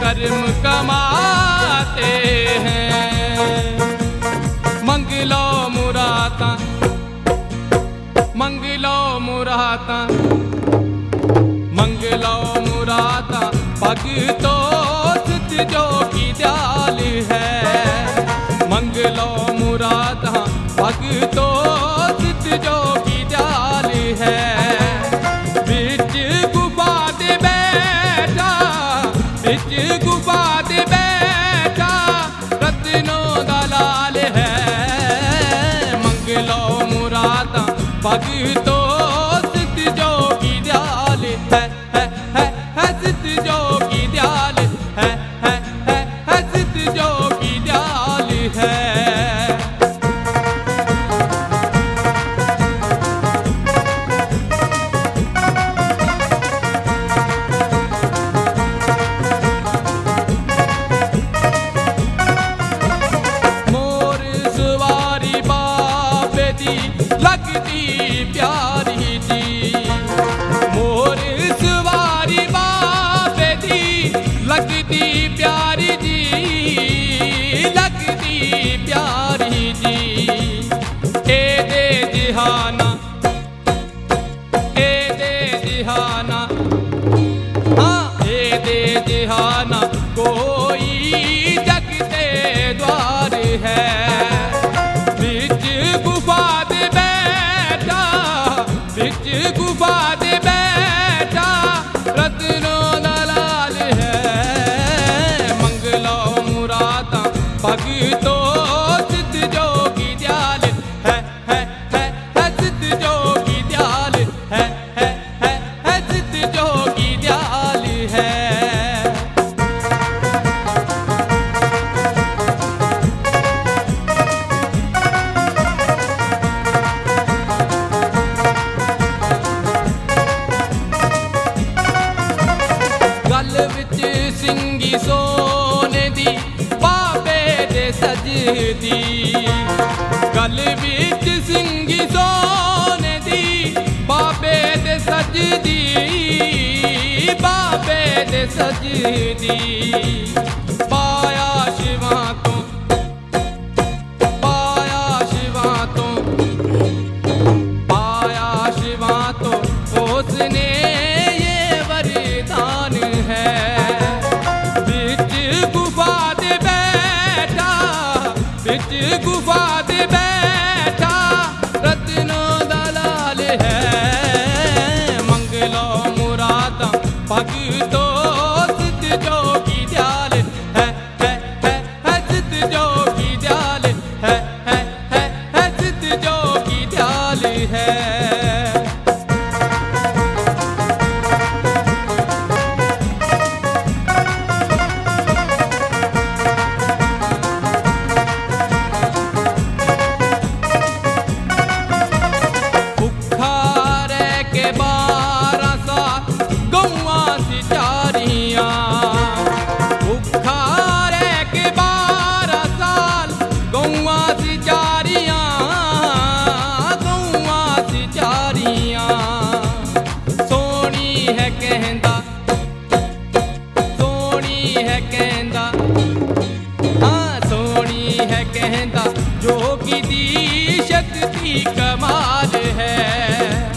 कर्म कमाते हैं। मंग लो मुरादा, मंग लो मुरादा, मंग लो मुरादा, भगतों सिद्ध जो की दयाल है। मंग लो मुरादा, भगतों सिद्ध जो की दयाल है। बिच गुफा दे बैठा, बिच गुफा दे बैठा, रत्नों दा लाल है। मंग लो मुरादा, भगतों सिद्ध जो की दयाल है, सिद्ध जो की दयाल है, सिद्ध जो की दयाल है। मोर सवारी बाबे दी लगदी प्यारी जी, मोर सवारी बाबे दी लगदी प्यारी जी, लगदी प्यारी जी। एदे जिहाना, एदे जिहाना, हाँ एदे जिहाना कोई जगते द्वार है। बिच गुफा दे बैठा, बिच गुफा दे बैठा, रत्नों दा लाल है। मंग लो मुरादा, भगतों सिद्ध जो की दयाल है, सिद्ध जो की दयाल है, सिद्ध जो की दयाल है। गल विच सिंगी सोने दी बाबे दे सजदी, गल विच सिंगी सोने दी बाबे दे सजदी, बाबे दे सजदी। पाया शिवा तो, पाया शिवा तो, पाया शिवा तो उसने ये वरदान है। बिच गुफा दे बैठा, बिच गुफा दे बैठा, रत्नों दा लाल है। मंग लो मुरादा, भगतों सिद्ध जो की दयाल है, सिद्ध जो की दयाल है, सिद्ध जो की दयाल है। बुखारे के 12 साल गौआ सिचारियाँ, बुखारे के 12 साल गौआ सिचारियाँ, गौआ सिचारियाँ। सोनी है कहंदा, सोनी है कहंदा, हाँ सोनी है कहंदा, जोगी दी शक्ति कमाल है।